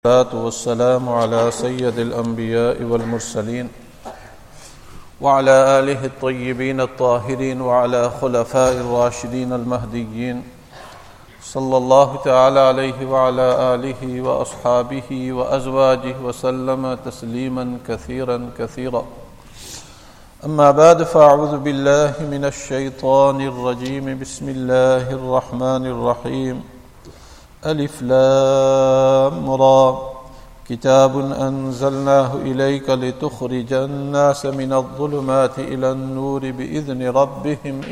والصلاة والسلام على سيد الأنبياء والمرسلين وعلى آله الطيبين الطاهرين وعلى خلفاء الراشدين المهديين صلى الله تعالى عليه وعلى آله وأصحابه وأزواجه وسلم تسليما كثيرا كثيرا. أما بعد فأعوذ بالله من الشيطان الرجيم. بسم الله الرحمن الرحيم. الف لام را کتاب انزلناه إليك لتخرج الناس من الظلمات إلى النور بإذن ربهم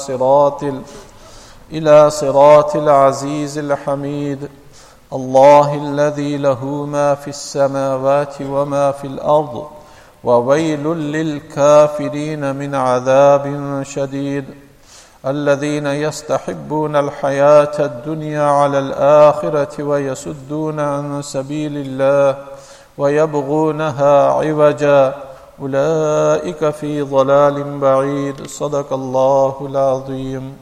إلى صراط العزيز الحميد. الله الذي له ما في السماوات وما في الأرض وويل للكافرين من عذاب شديد. الذين يستحبون الحياة الدنيا على الآخرة ويصدون عن سبيل الله ويبغونها عوجا أولئك في ضلال بعيد. صدق الله العظيم.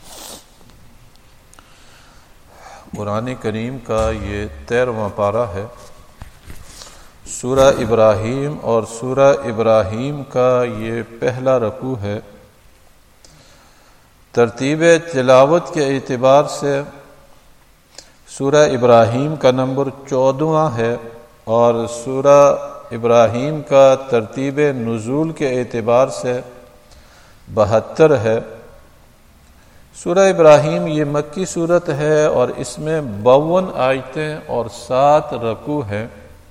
قرآن کریم کا یہ 13واں پارہ ہے. سورہ ابراہیم اور سورہ ابراہیم کا یہ پہلا رکوع ہے. ترتیب تلاوت کے اعتبار سے سورہ ابراہیم کا نمبر 14واں ہے اور سورہ ابراہیم کا ترتیب نزول کے اعتبار سے 72 ہے. سورہ ابراہیم یہ مکی صورت ہے اور اس میں 52 آیتیں اور 7 رکوع ہیں.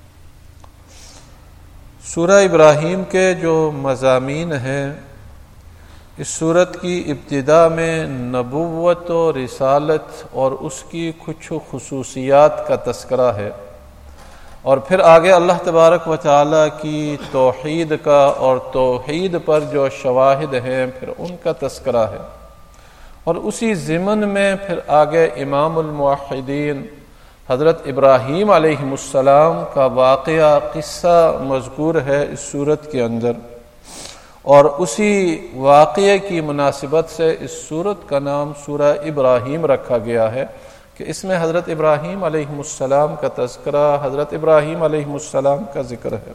سورہ ابراہیم کے جو مضامین ہیں، اس صورت کی ابتدا میں نبوت و رسالت اور اس کی کچھ خصوصیات کا تذکرہ ہے، اور پھر آگے اللہ تبارک و تعالیٰ کی توحید کا اور توحید پر جو شواہد ہیں پھر ان کا تذکرہ ہے، اور اسی ضمن میں پھر آگے امام الموحدین حضرت ابراہیم علیہ السلام کا واقعہ قصہ مذکور ہے اس صورت کے اندر، اور اسی واقعے کی مناسبت سے اس سورت کا نام سورہ ابراہیم رکھا گیا ہے کہ اس میں حضرت ابراہیم علیہ السلام کا تذکرہ، حضرت ابراہیم علیہ السلام کا ذکر ہے.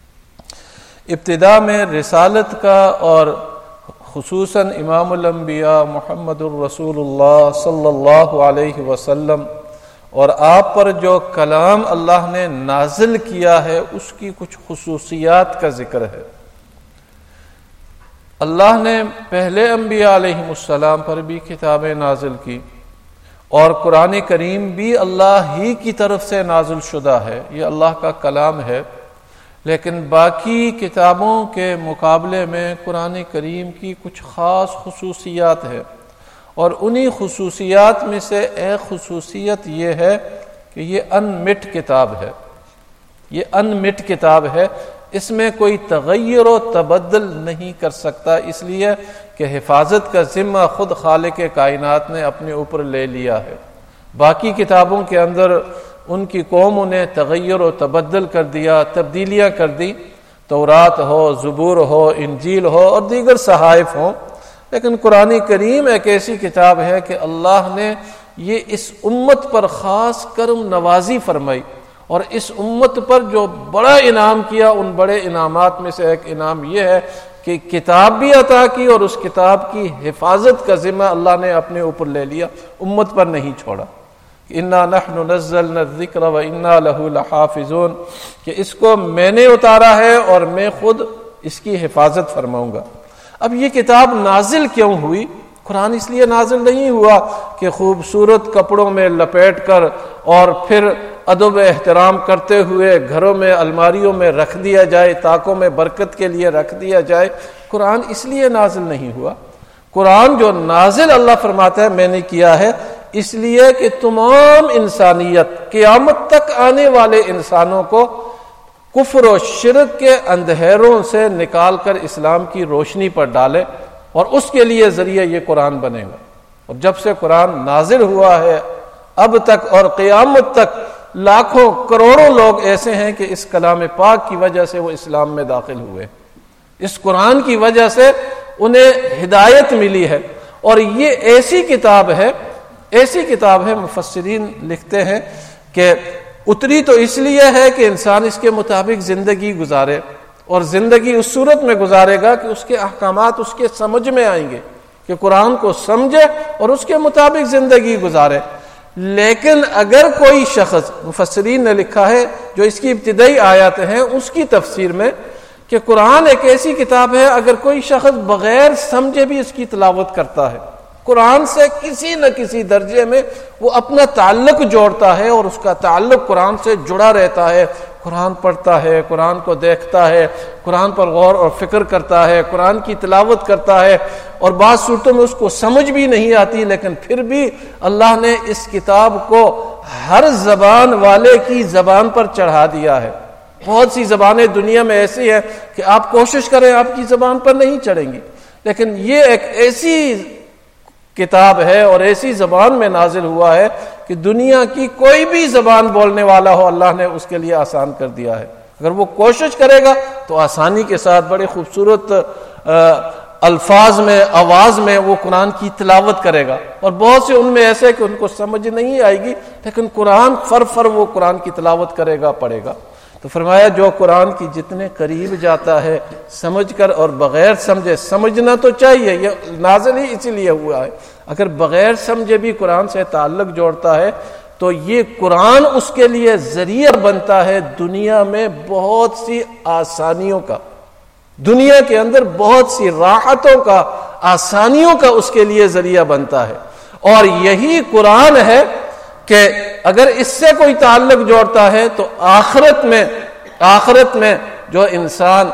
ابتدا میں رسالت کا اور خصوصاً امام الانبیاء محمد الرسول اللہ صلی اللہ علیہ وسلم اور آپ پر جو کلام اللہ نے نازل کیا ہے اس کی کچھ خصوصیات کا ذکر ہے. اللہ نے پہلے انبیاء علیہ السلام پر بھی کتابیں نازل کی، اور قرآن کریم بھی اللہ ہی کی طرف سے نازل شدہ ہے، یہ اللہ کا کلام ہے. لیکن باقی کتابوں کے مقابلے میں قرآن کریم کی کچھ خاص خصوصیات ہیں، اور انہی خصوصیات میں سے ایک خصوصیت یہ ہے کہ یہ انمٹ کتاب ہے. یہ انمٹ کتاب ہے، اس میں کوئی تغیر و تبدل نہیں کر سکتا، اس لیے کہ حفاظت کا ذمہ خود خالق کائنات نے اپنے اوپر لے لیا ہے. باقی کتابوں کے اندر ان کی قوموں نے تغیر و تبدل کر دیا، تبدیلیاں کر دی، تورات ہو، زبور ہو، انجیل ہو اور دیگر صحائف ہوں. لیکن قرآن کریم ایک ایسی کتاب ہے کہ اللہ نے یہ اس امت پر خاص کرم نوازی فرمائی، اور اس امت پر جو بڑا انعام کیا ان بڑے انعامات میں سے ایک انعام یہ ہے کہ کتاب بھی عطا کی اور اس کتاب کی حفاظت کا ذمہ اللہ نے اپنے اوپر لے لیا، امت پر نہیں چھوڑا. انا نحن نزلنا الذکر وانا له لحافظون، کہ اس کو میں نے اتارا ہے اور میں خود اس کی حفاظت فرماؤں گا. اب یہ کتاب نازل کیوں ہوئی؟ قرآن اس لیے نازل نہیں ہوا کہ خوبصورت کپڑوں میں لپیٹ کر اور پھر ادب و احترام کرتے ہوئے گھروں میں الماریوں میں رکھ دیا جائے، طاقوں میں برکت کے لیے رکھ دیا جائے. قرآن اس لیے نازل نہیں ہوا. قرآن جو نازل اللہ فرماتا ہے میں نے کیا ہے اس لیے کہ تمام انسانیت قیامت تک آنے والے انسانوں کو کفر و شرک کے اندھیروں سے نکال کر اسلام کی روشنی پر ڈالے، اور اس کے لیے ذریعہ یہ قرآن بنے گا. اور جب سے قرآن نازل ہوا ہے اب تک اور قیامت تک لاکھوں کروڑوں لوگ ایسے ہیں کہ اس کلام پاک کی وجہ سے وہ اسلام میں داخل ہوئے، اس قرآن کی وجہ سے انہیں ہدایت ملی ہے. اور یہ ایسی کتاب ہے مفسرین لکھتے ہیں کہ اتری تو اس لیے ہے کہ انسان اس کے مطابق زندگی گزارے، اور زندگی اس صورت میں گزارے گا کہ اس کے احکامات اس کے سمجھ میں آئیں گے، کہ قرآن کو سمجھے اور اس کے مطابق زندگی گزارے۔ لیکن اگر کوئی شخص، مفسرین نے لکھا ہے جو اس کی ابتدائی آیات ہیں اس کی تفسیر میں، کہ قرآن ایک ایسی کتاب ہے اگر کوئی شخص بغیر سمجھے بھی اس کی تلاوت کرتا ہے، قرآن سے کسی نہ کسی درجے میں وہ اپنا تعلق جوڑتا ہے اور اس کا تعلق قرآن سے جڑا رہتا ہے، قرآن پڑھتا ہے، قرآن کو دیکھتا ہے، قرآن پر غور اور فکر کرتا ہے، قرآن کی تلاوت کرتا ہے، اور بعض صورتوں میں اس کو سمجھ بھی نہیں آتی، لیکن پھر بھی اللہ نے اس کتاب کو ہر زبان والے کی زبان پر چڑھا دیا ہے۔ بہت سی زبانیں دنیا میں ایسی ہیں کہ آپ کوشش کریں آپ کی زبان پر نہیں چڑھیں گی، لیکن یہ ایک ایسی کتاب ہے اور ایسی زبان میں نازل ہوا ہے کہ دنیا کی کوئی بھی زبان بولنے والا ہو اللہ نے اس کے لیے آسان کر دیا ہے۔ اگر وہ کوشش کرے گا تو آسانی کے ساتھ بڑے خوبصورت الفاظ میں، آواز میں وہ قرآن کی تلاوت کرے گا، اور بہت سے ان میں ایسے کہ ان کو سمجھ نہیں آئے گی، لیکن قرآن فر وہ قرآن کی تلاوت کرے گا، پڑھے گا۔ تو فرمایا جو قرآن کی جتنے قریب جاتا ہے سمجھ کر اور بغیر سمجھے، سمجھنا تو چاہیے، یہ نازل ہی اسی لیے ہوا ہے، اگر بغیر سمجھے بھی قرآن سے تعلق جوڑتا ہے تو یہ قرآن اس کے لیے ذریعہ بنتا ہے دنیا میں بہت سی آسانیوں کا، دنیا کے اندر بہت سی راحتوں کا، آسانیوں کا اس کے لیے ذریعہ بنتا ہے۔ اور یہی قرآن ہے کہ اگر اس سے کوئی تعلق جوڑتا ہے تو آخرت میں جو انسان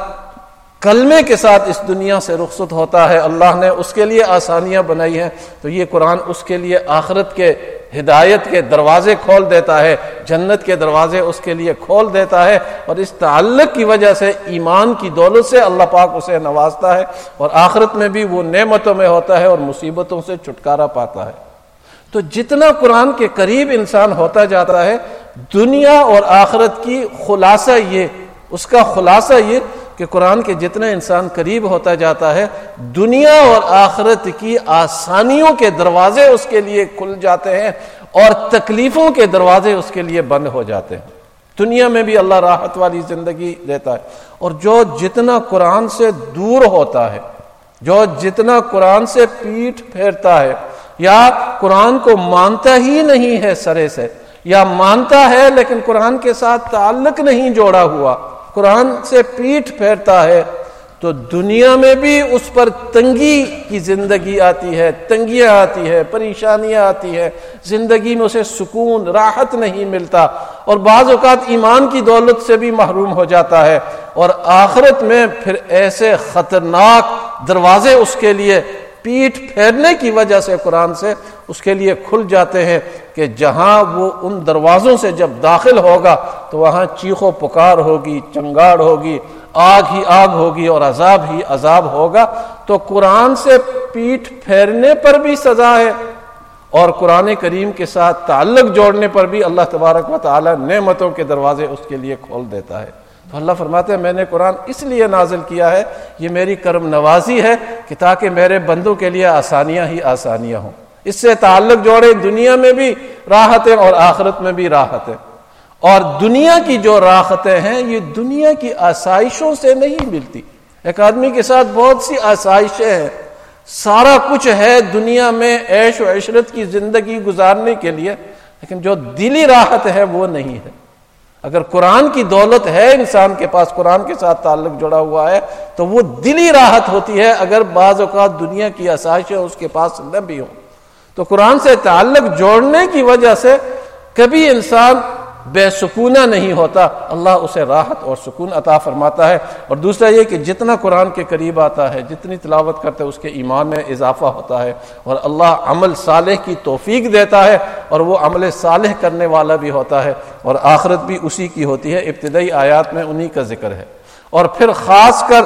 کلمے کے ساتھ اس دنیا سے رخصت ہوتا ہے، اللہ نے اس کے لیے آسانیاں بنائی ہیں، تو یہ قرآن اس کے لیے آخرت کے ہدایت کے دروازے کھول دیتا ہے، جنت کے دروازے اس کے لیے کھول دیتا ہے، اور اس تعلق کی وجہ سے ایمان کی دولت سے اللہ پاک اسے نوازتا ہے، اور آخرت میں بھی وہ نعمتوں میں ہوتا ہے اور مصیبتوں سے چھٹکارا پاتا ہے۔ تو جتنا قرآن کے قریب انسان ہوتا جاتا ہے، دنیا اور آخرت کی خلاصہ یہ، اس کا خلاصہ یہ کہ قرآن کے جتنا انسان قریب ہوتا جاتا ہے، دنیا اور آخرت کی آسانیوں کے دروازے اس کے لیے کھل جاتے ہیں اور تکلیفوں کے دروازے اس کے لیے بند ہو جاتے ہیں۔ دنیا میں بھی اللہ راحت والی زندگی دیتا ہے، اور جو جتنا قرآن سے دور ہوتا ہے، جو جتنا قرآن سے پیٹھ پھیرتا ہے، یا قرآن کو مانتا ہی نہیں ہے سرے سے، یا مانتا ہے لیکن قرآن کے ساتھ تعلق نہیں جوڑا ہوا، قرآن سے پیٹھ پھیرتا ہے، تو دنیا میں بھی اس پر تنگی کی زندگی آتی ہے، تنگیاں آتی ہے، پریشانیاں آتی ہے، زندگی میں اسے سکون، راحت نہیں ملتا، اور بعض اوقات ایمان کی دولت سے بھی محروم ہو جاتا ہے، اور آخرت میں پھر ایسے خطرناک دروازے اس کے لیے پیٹھ پھیرنے کی وجہ سے قرآن سے اس کے لیے کھل جاتے ہیں کہ جہاں وہ ان دروازوں سے جب داخل ہوگا تو وہاں چیخ و پکار ہوگی، چنگاڑ ہوگی، آگ ہی آگ ہوگی اور عذاب ہی عذاب ہوگا۔ تو قرآن سے پیٹھ پھیرنے پر بھی سزا ہے، اور قرآن کریم کے ساتھ تعلق جوڑنے پر بھی اللہ تبارک و تعالی نعمتوں کے دروازے اس کے لیے کھول دیتا ہے۔ تو اللہ فرماتے ہیں میں نے قرآن اس لیے نازل کیا ہے، یہ میری کرم نوازی ہے کہ تاکہ میرے بندوں کے لیے آسانیاں ہی آسانیاں ہوں، اس سے تعلق جوڑے، دنیا میں بھی راحتیں اور آخرت میں بھی راحتیں۔ اور دنیا کی جو راحتیں ہیں یہ دنیا کی آسائشوں سے نہیں ملتی۔ ایک آدمی کے ساتھ بہت سی آسائشیں ہیں، سارا کچھ ہے دنیا میں عیش و عشرت کی زندگی گزارنے کے لیے، لیکن جو دلی راحت ہے وہ نہیں ہے۔ اگر قرآن کی دولت ہے انسان کے پاس، قرآن کے ساتھ تعلق جڑا ہوا ہے، تو وہ دلی راحت ہوتی ہے، اگر بعض اوقات دنیا کی آسائشیں اس کے پاس نہ بھی ہوں۔ تو قرآن سے تعلق جوڑنے کی وجہ سے کبھی انسان بے سکونہ نہیں ہوتا، اللہ اسے راحت اور سکون عطا فرماتا ہے۔ اور دوسرا یہ کہ جتنا قرآن کے قریب آتا ہے، جتنی تلاوت کرتے اس کے ایمان میں اضافہ ہوتا ہے، اور اللہ عمل صالح کی توفیق دیتا ہے، اور وہ عمل صالح کرنے والا بھی ہوتا ہے، اور آخرت بھی اسی کی ہوتی ہے۔ ابتدائی آیات میں انہی کا ذکر ہے، اور پھر خاص کر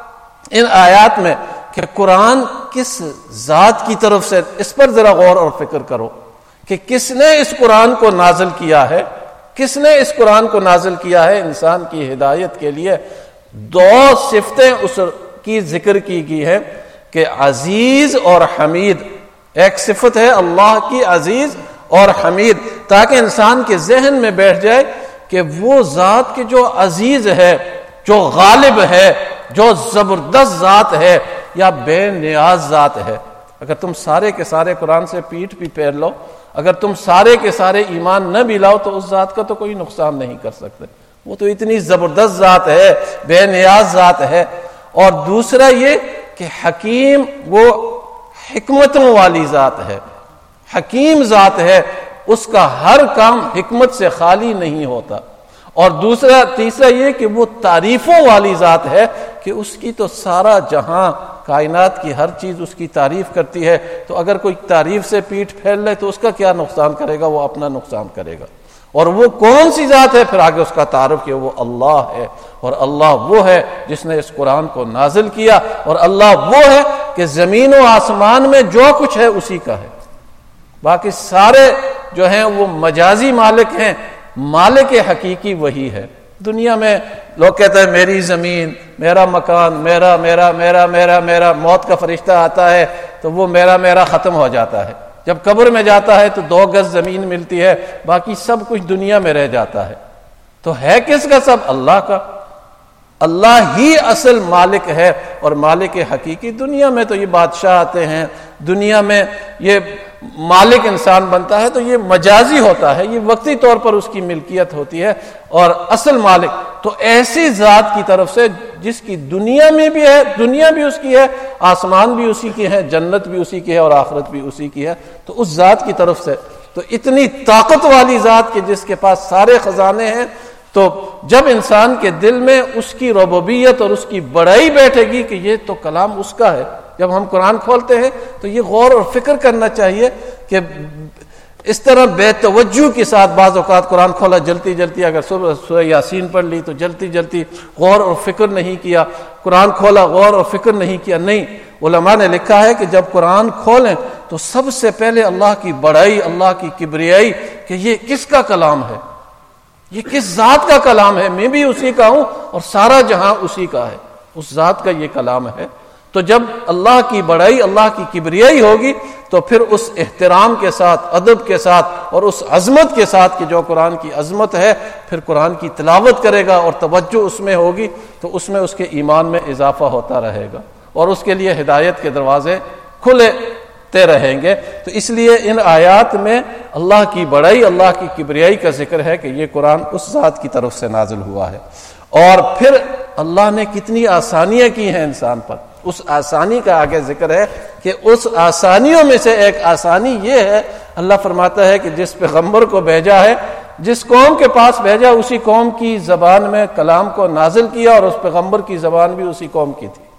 ان آیات میں کہ قرآن کس ذات کی طرف سے، اس پر ذرا غور اور فکر کرو کہ کس نے اس قرآن کو نازل کیا ہے، کس نے اس قرآن کو نازل کیا ہے انسان کی ہدایت کے لیے۔ دو صفتیں اس کی ذکر کی گئی ہے کہ عزیز اور حمید۔ ایک صفت ہے اللہ کی عزیز، اور حمید، تاکہ انسان کے ذہن میں بیٹھ جائے کہ وہ ذات کے جو عزیز ہے، جو غالب ہے، جو زبردست ذات ہے یا بے نیاز ذات ہے۔ اگر تم سارے کے سارے قرآن سے پیٹھ بھی پھیر لو، اگر تم سارے کے سارے ایمان نہ بھی لاؤ تو اس ذات کا تو کوئی نقصان نہیں کر سکتے، وہ تو اتنی زبردست ذات ہے، بے نیاز ذات ہے۔ اور دوسرا یہ کہ حکیم، وہ حکمتوں والی ذات ہے، حکیم ذات ہے، اس کا ہر کام حکمت سے خالی نہیں ہوتا۔ اور تیسرا یہ کہ وہ تعریفوں والی ذات ہے کہ اس کی تو سارا جہاں، کائنات کی ہر چیز اس کی تعریف کرتی ہے، تو اگر کوئی تعریف سے پیٹھ پھیر لے تو اس کا کیا نقصان کرے گا؟ وہ اپنا نقصان کرے گا۔ اور وہ کون سی ذات ہے؟ پھر آگے اس کا تعارف کہ وہ اللہ ہے، اور اللہ وہ ہے جس نے اس قرآن کو نازل کیا، اور اللہ وہ ہے کہ زمین و آسمان میں جو کچھ ہے اسی کا ہے، باقی سارے جو ہیں وہ مجازی مالک ہیں، مالک حقیقی وہی ہے۔ دنیا میں لوگ کہتے ہیں میری زمین، میرا مکان، میرا میرا میرا میرا میرا، موت کا فرشتہ آتا ہے تو وہ میرا میرا ختم ہو جاتا ہے، جب قبر میں جاتا ہے تو 2 گز زمین ملتی ہے، باقی سب کچھ دنیا میں رہ جاتا ہے۔ تو ہے کس کا؟ سب اللہ کا۔ اللہ ہی اصل مالک ہے اور مالک حقیقی۔ دنیا میں تو یہ بادشاہ آتے ہیں، دنیا میں یہ مالک انسان بنتا ہے تو یہ مجازی ہوتا ہے، یہ وقتی طور پر اس کی ملکیت ہوتی ہے، اور اصل مالک تو ایسی ذات کی طرف سے جس کی دنیا میں بھی ہے، دنیا بھی اس کی ہے، آسمان بھی اسی کی ہے، جنت بھی اسی کی ہے اور آخرت بھی اسی کی ہے، تو اس ذات کی طرف سے تو اتنی طاقت والی ذات کہ جس کے پاس سارے خزانے ہیں، تو جب انسان کے دل میں اس کی ربوبیت اور اس کی بڑائی بیٹھے گی کہ یہ تو کلام اس کا ہے، جب ہم قرآن کھولتے ہیں تو یہ غور اور فکر کرنا چاہیے کہ اس طرح بے توجہ کے ساتھ بعض اوقات قرآن کھولا جلتی جلتی، اگر سورہ یاسین پڑھ لی تو جلتی جلتی غور اور فکر نہیں کیا، قرآن کھولا غور اور فکر نہیں کیا۔ نہیں، علماء نے لکھا ہے کہ جب قرآن کھولیں تو سب سے پہلے اللہ کی بڑائی، اللہ کی کبریائی کہ یہ کس کا کلام ہے، یہ کس ذات کا کلام ہے، میں بھی اسی کا ہوں اور سارا جہاں اسی کا ہے، اس ذات کا یہ کلام ہے۔ تو جب اللہ کی بڑائی، اللہ کی کبریائی ہوگی تو پھر اس احترام کے ساتھ، ادب کے ساتھ اور اس عظمت کے ساتھ کہ جو قرآن کی عظمت ہے، پھر قرآن کی تلاوت کرے گا اور توجہ اس میں ہوگی تو اس میں اس کے ایمان میں اضافہ ہوتا رہے گا اور اس کے لیے ہدایت کے دروازے کھلتے رہیں گے۔ تو اس لیے ان آیات میں اللہ کی بڑائی، اللہ کی کبریائی کا ذکر ہے کہ یہ قرآن اس ذات کی طرف سے نازل ہوا ہے۔ اور پھر اللہ نے کتنی آسانیاں کی ہیں انسان پر، اس آسانی کا آگے ذکر ہے کہ اس آسانیوں میں سے ایک آسانی یہ ہے، اللہ فرماتا ہے کہ جس پیغمبر کو بھیجا ہے، جس قوم کے پاس بھیجا اسی قوم کی زبان میں کلام کو نازل کیا، اور اس پیغمبر کی زبان بھی اسی قوم کی تھی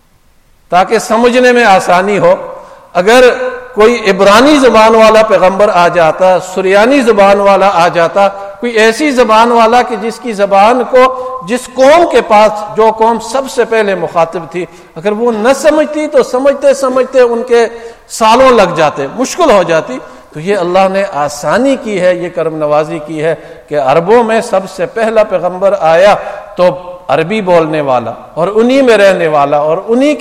تاکہ سمجھنے میں آسانی ہو۔ اگر کوئی عبرانی زبان والا پیغمبر آ جاتا، سریانی زبان والا آ جاتا، کوئی ایسی زبان والا کہ جس کی زبان کو جس قوم کے پاس، جو قوم سب سے پہلے مخاطب تھی، اگر وہ نہ سمجھتی تو سمجھتے سمجھتے ان کے سالوں لگ جاتے، مشکل ہو جاتی۔ تو یہ اللہ نے آسانی کی ہے، یہ کرم نوازی کی ہے کہ عربوں میں سب سے پہلا پیغمبر آیا تو عربی بولنے والا اور انہی میں رہنے والا اور انہی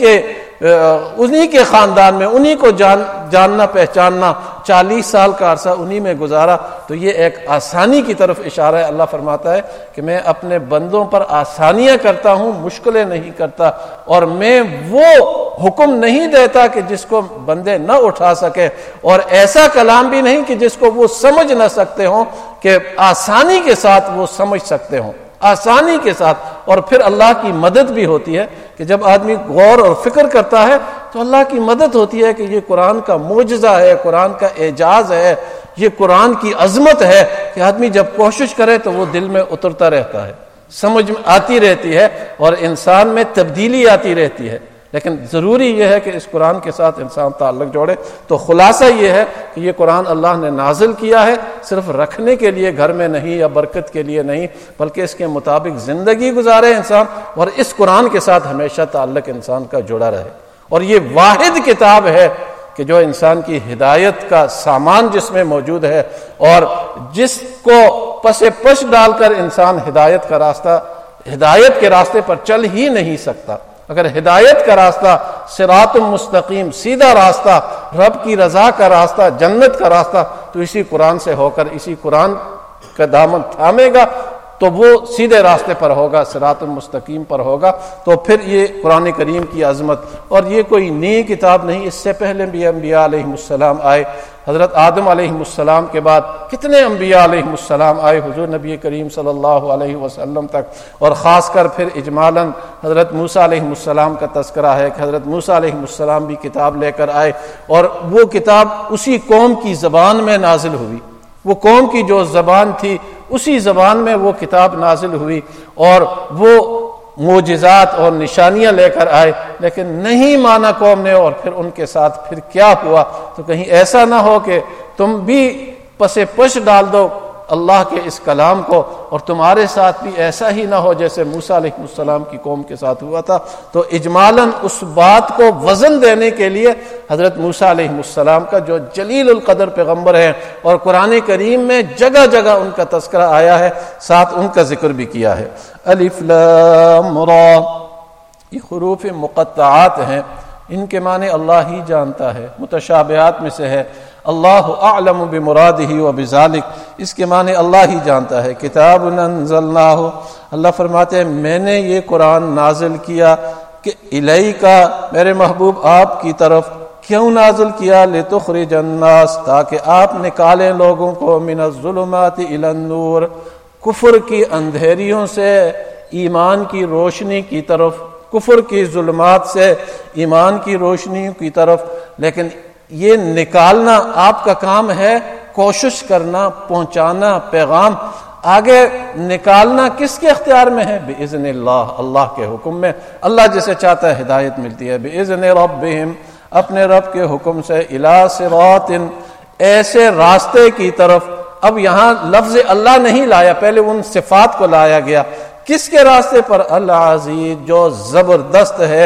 کے خاندان میں انہی کو جاننا پہچاننا، 40 سال کا عرصہ انہی میں گزارا۔ تو یہ ایک آسانی کی طرف اشارہ ہے۔ اللہ فرماتا ہے کہ میں اپنے بندوں پر آسانیاں کرتا ہوں، مشکلیں نہیں کرتا، اور میں وہ حکم نہیں دیتا کہ جس کو بندے نہ اٹھا سکے، اور ایسا کلام بھی نہیں کہ جس کو وہ سمجھ نہ سکتے ہوں، کہ آسانی کے ساتھ وہ سمجھ سکتے ہوں، آسانی کے ساتھ۔ اور پھر اللہ کی مدد بھی ہوتی ہے کہ جب آدمی غور اور فکر کرتا ہے تو اللہ کی مدد ہوتی ہے کہ یہ قرآن کا معجزہ ہے، قرآن کا اعجاز ہے، یہ قرآن کی عظمت ہے کہ آدمی جب کوشش کرے تو وہ دل میں اترتا رہتا ہے، سمجھ میں آتی رہتی ہے اور انسان میں تبدیلی آتی رہتی ہے۔ لیکن ضروری یہ ہے کہ اس قرآن کے ساتھ انسان تعلق جوڑے۔ تو خلاصہ یہ ہے کہ یہ قرآن اللہ نے نازل کیا ہے صرف رکھنے کے لیے گھر میں نہیں یا برکت کے لیے نہیں، بلکہ اس کے مطابق زندگی گزارے انسان اور اس قرآن کے ساتھ ہمیشہ تعلق انسان کا جڑا رہے۔ اور یہ واحد کتاب ہے کہ جو انسان کی ہدایت کا سامان جس میں موجود ہے، اور جس کو پس پش ڈال کر انسان ہدایت کے راستے پر چل ہی نہیں سکتا۔ اگر ہدایت کا راستہ، صراط مستقیم، سیدھا راستہ، رب کی رضا کا راستہ، جنت کا راستہ تو اسی قرآن سے ہو کر اسی قرآن کا دامن تھامے گا تو وہ سیدھے راستے پر ہوگا، صراط المستقیم پر ہوگا۔ تو پھر یہ قرآن کریم کی عظمت، اور یہ کوئی نئی کتاب نہیں، اس سے پہلے بھی انبیاء علیہ السلام آئے۔ حضرت آدم علیہ السلام کے بعد کتنے انبیاء علیہ السلام آئے حضور نبی کریم صلی اللہ علیہ وسلم تک، اور خاص کر پھر اجمالاً حضرت موسیٰ علیہ السلام کا تذکرہ ہے کہ حضرت موسیٰ علیہ السلام بھی کتاب لے کر آئے، اور وہ کتاب اسی قوم کی زبان میں نازل ہوئی، وہ قوم کی جو زبان تھی اسی زبان میں وہ کتاب نازل ہوئی، اور وہ معجزات اور نشانیاں لے کر آئے، لیکن نہیں مانا قوم نے، اور پھر ان کے ساتھ پھر کیا ہوا۔ تو کہیں ایسا نہ ہو کہ تم بھی پس پش ڈال دو اللہ کے اس کلام کو، اور تمہارے ساتھ بھی ایسا ہی نہ ہو جیسے موسیٰ علیہ السلام کی قوم کے ساتھ ہوا تھا۔ تو اجمالاً اس بات کو وزن دینے کے لیے حضرت موسیٰ علیہ السلام کا جو جلیل القدر پیغمبر ہیں، اور قرآن کریم میں جگہ جگہ ان کا تذکرہ آیا ہے، ساتھ ان کا ذکر بھی کیا ہے۔ الف لام را، یہ حروف مقطعات ہیں، ان کے معنی اللہ ہی جانتا ہے، متشابہات میں سے ہے۔ اللہ اعلم بمرادہ وبذالک، اس کے معنی اللہ ہی جانتا ہے۔ کتاب انزلناہ، اللہ فرماتے ہیں میں نے یہ قرآن نازل کیا کہ الیک، میرے محبوب آپ کی طرف۔ کیوں نازل کیا؟ لتخرج الناس، تاکہ آپ نکالیں لوگوں کو من الظلمات الی النور، کفر کی اندھیریوں سے ایمان کی روشنی کی طرف، کفر کی ظلمات سے ایمان کی روشنی کی طرف۔ لیکن یہ نکالنا آپ کا کام ہے، کوشش کرنا، پہنچانا پیغام۔ آگے نکالنا کس کے اختیار میں ہے؟ بِإِذْنِ اللہ، اللہ کے حکم میں۔ اللہ جسے چاہتا ہے ہدایت ملتی ہے۔ بِإِذْنِ رَبِّهِمْ، اپنے رب کے حکم سے، إِلَى صِرَاطٍ، ایسے راستے کی طرف۔ اب یہاں لفظ اللہ نہیں لایا، پہلے ان صفات کو لایا گیا۔ کس کے راستے پر؟ العزیز، جو زبردست ہے،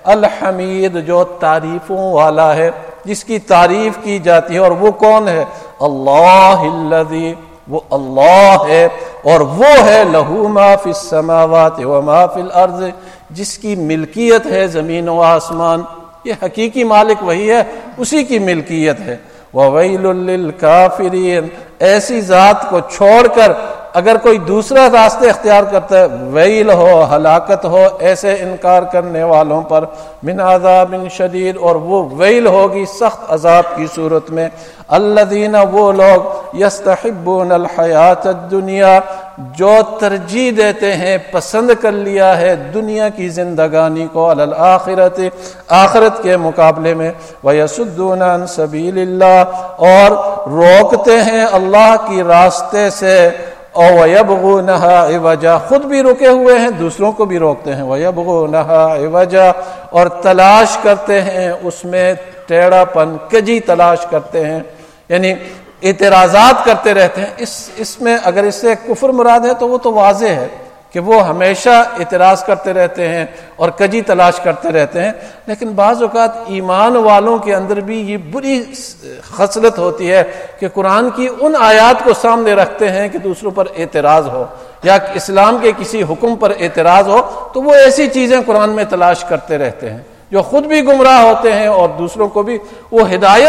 الحمید، جو تعریفوں والا ہے، جس کی تعریف کی جاتی ہے۔ اور وہ کون ہے؟ اللہ الذی، وہ اللہ ہے، اور وہ ہے لہو ما فی السماوات وما فی الارض، جس کی ملکیت ہے زمین و آسمان۔ یہ حقیقی مالک وہی ہے، اسی کی ملکیت ہے۔ وَوَيْلٌ لِّلْكَافِرِينَ، ایسی ذات کو چھوڑ کر اگر کوئی دوسرا راستے اختیار کرتا ہے، ویل ہو، ہلاکت ہو ایسے انکار کرنے والوں پر، من عذاب شدید، اور وہ ویل ہوگی سخت عذاب کی صورت میں۔ الذین، وہ لوگ، یستحبون الحیات الدنیا، جو ترجیح دیتے ہیں، پسند کر لیا ہے دنیا کی زندگانی کو، علی الآخرۃ، آخرت کے مقابلے میں، ویصدون عن سبیل اللہ، اور روکتے ہیں اللہ کی راستے سے، اور وَيَبْغُونَهَا عِوَجًا، خود بھی رکے ہوئے ہیں، دوسروں کو بھی روکتے ہیں۔ وَيَبْغُونَهَا عِوَجًا، اور تلاش کرتے ہیں اس میں ٹیڑھا پن، کجی تلاش کرتے ہیں، یعنی اعتراضات کرتے رہتے ہیں۔ اس میں اگر اس سے کفر مراد ہے تو وہ تو واضح ہے کہ وہ ہمیشہ اعتراض کرتے رہتے ہیں اور کجی تلاش کرتے رہتے ہیں، لیکن بعض اوقات ایمان والوں کے اندر بھی یہ بری خصلت ہوتی ہے کہ قرآن کی ان آیات کو سامنے رکھتے ہیں کہ دوسروں پر اعتراض ہو، یا اسلام کے کسی حکم پر اعتراض ہو، تو وہ ایسی چیزیں قرآن میں تلاش کرتے رہتے ہیں جو خود بھی گمراہ ہوتے ہیں اور دوسروں کو بھی۔ وہ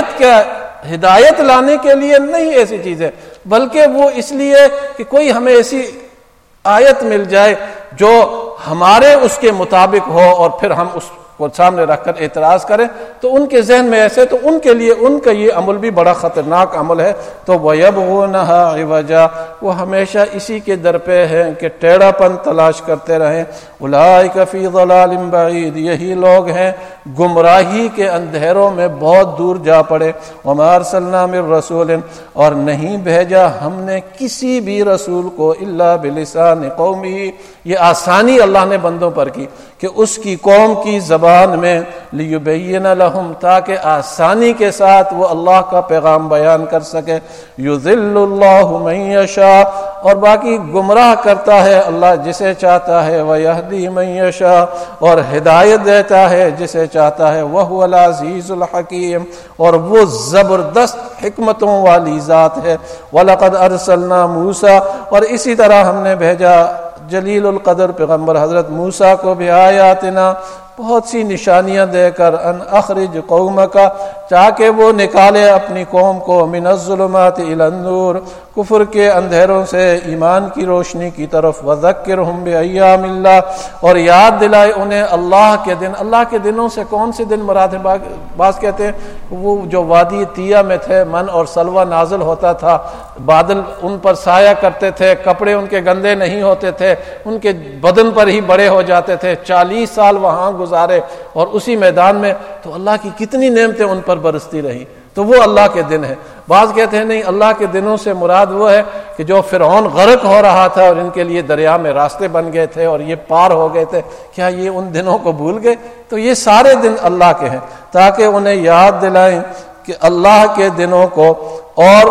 ہدایت لانے کے لیے نہیں ایسی چیزیں، بلکہ وہ اس لیے کہ کوئی ہمیں ایسی آیت مل جائے جو ہمارے اس کے مطابق ہو اور پھر ہم اس کو سامنے رکھ کر اعتراض کریں، تو ان کے ذہن میں ایسے، تو ان کے لیے ان کا یہ عمل بھی بڑا خطرناک عمل ہے۔ تو وَيَبْغُونَهَا عِوَجًا، وہ ہمیشہ اسی کے در پہ ہیں کہ ٹیڑھا پن تلاش کرتے رہیں۔ أُولَٰئِكَ فِي ضَلَالٍ بَعِيدٍ، یہی لوگ ہیں گمراہی کے اندھیروں میں بہت دور جا پڑے۔ وَمَا أَرْسَلْنَا مِن رَّسُولٍ، اور نہیں بھیجا ہم نے کسی بھی رسول کو، إِلَّا بِلِسَانِ قَوْمِهِ، یہ آسانی اللہ نے بندوں پر کی کہ اس کی قوم کی زبان میں، لِيُبَيِّنَ لَهُمْ، تاکہ آسانی کے ساتھ وہ اللہ کا پیغام بیان کر سکے۔ يُضِلُّ اللَّهُ مَن يَشَاءُ، اور باقی گمراہ کرتا ہے اللہ جسے چاہتا ہے، وَيَهْدِي مَن يَشَاءُ، اور ہدایت دیتا ہے جسے چاہتا ہے، وَهُوَ الْعَزِيزُ الْحَكِيمُ، اور وہ زبردست حکمتوں والی ذات ہے۔ وَلَقَدْ أَرْسَلْنَا مُوسَىٰ، اور اسی طرح ہم نے بھیجا جلیل القدر پیغمبر حضرت موسیٰ کو بھی آیاتنا بہت سی نشانیاں دے کر ان اخرج قومک تاکہ وہ نکالے اپنی قوم کو من الظلمات الی النور کفر کے اندھیروں سے ایمان کی روشنی کی طرف وذکرہم بایام اللہ اور یاد دلائے انہیں اللہ کے دن. اللہ کے دنوں سے کون سے دن مراد ہے؟ بعض کہتے ہیں وہ جو وادی طیہ میں تھے من اور سلوہ نازل ہوتا تھا, بادل ان پر سایہ کرتے تھے, کپڑے ان کے گندے نہیں ہوتے تھے, ان کے بدن پر ہی بڑے ہو جاتے تھے, 40 سال وہاں گزارے اور اسی میدان میں, تو اللہ کی کتنی نعمتیں ان پر برستی رہی, تو وہ اللہ کے دن ہے. بعض کہتے ہیں نہیں, اللہ کے دنوں سے مراد وہ ہے کہ جو فرعون غرق ہو رہا تھا اور ان کے لیے دریا میں راستے بن گئے تھے اور یہ پار ہو گئے تھے, کیا یہ ان دنوں کو بھول گئے؟ تو یہ سارے دن اللہ کے ہیں تاکہ انہیں یاد دلائیں کہ اللہ کے دنوں کو, اور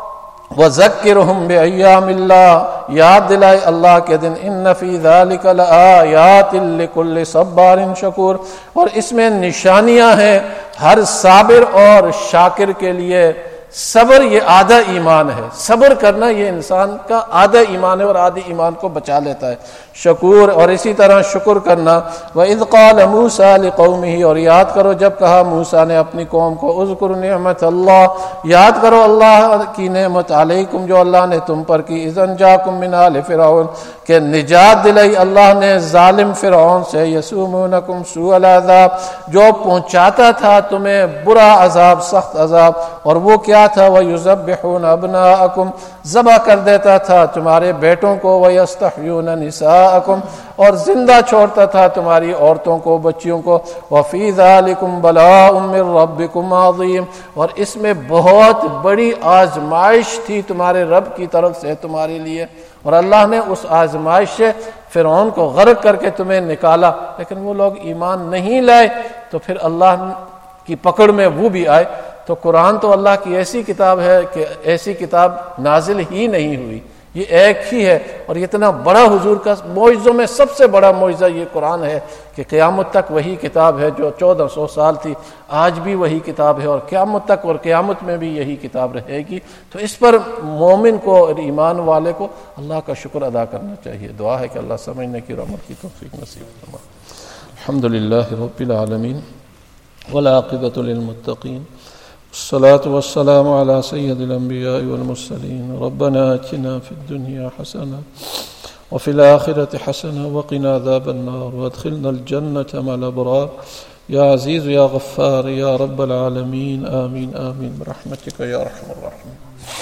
وذکرہم بایام اللہ یاد دلائے اللہ کے دن. ان فی ذلک لآیات لکل صبار شکور, اور اس میں نشانیاں ہیں ہر صابر اور شاکر کے لیے. صبر یہ آدھا ایمان ہے, صبر کرنا یہ انسان کا آدھا ایمان ہے اور آدھی ایمان کو بچا لیتا ہے. شکور, اور اسی طرح شکر کرنا. وَإِذْ قَالَ مُوسَىٰ لِقَوْمِهِ, اور یاد کرو جب کہا موسیٰ نے اپنی قوم کو, اذکر نعمت اللہ, یاد کرو اللہ کی نعمت, علیکم جو اللہ نے تم پر کی, اذ انجاکم من آل فرعون, کہ نجات دلائی اللہ نے ظالم فرعون سے, یسومونکم سوء العذاب, جو پہنچاتا تھا تمہیں برا عذاب, سخت عذاب, اور وہ کیا تھا؟ وَيُذَبِّحُونَ أَبْنَاءَكُمْ, ذبح کر دیتا تھا تمہارے بیٹوں کو, وَيَسْتَحْيُونَ نِسَاءَكُمْ, اور زندہ چھوڑتا تھا تمہاری عورتوں کو, بچیوں کو. وَفِي ذَلِكُمْ بَلَاءٌ مِّن رَبِّكُمْ عَظِيمٌ, اور اس میں بہت بڑی آزمائش تھی تمہارے رب کی طرف سے تمہارے لیے, اور اللہ نے اس آزمائش سے فرعون کو غرق کر کے تمہیں نکالا. لیکن وہ لوگ ایمان نہیں لائے تو پھر اللہ کی پکڑ میں وہ بھی آئے. تو قرآن تو اللہ کی ایسی کتاب ہے کہ ایسی کتاب نازل ہی نہیں ہوئی, یہ ایک ہی ہے. اور اتنا بڑا حضور کا معجزوں میں سب سے بڑا معجزہ یہ قرآن ہے کہ قیامت تک وہی کتاب ہے جو 1400 سال تھی, آج بھی وہی کتاب ہے اور قیامت تک اور قیامت میں بھی یہی کتاب رہے گی. تو اس پر مومن کو اور ایمان والے کو اللہ کا شکر ادا کرنا چاہیے. دعا ہے کہ اللہ سمجھنے کی اور عمل کی توفیق نصیب فرمائے. الحمدللہ رب العالمین والعاقبۃ للمتقین, الصلاة والسلام على سيد الأنبياء والمرسلين. ربنا آتنا في الدنيا حسنة وفي الآخرة حسنة وقنا عذاب النار وادخلنا الجنة مع الأبرار يا عزيز يا غفار يا رب العالمين. آمين آمين برحمتك يا أرحم الراحمين.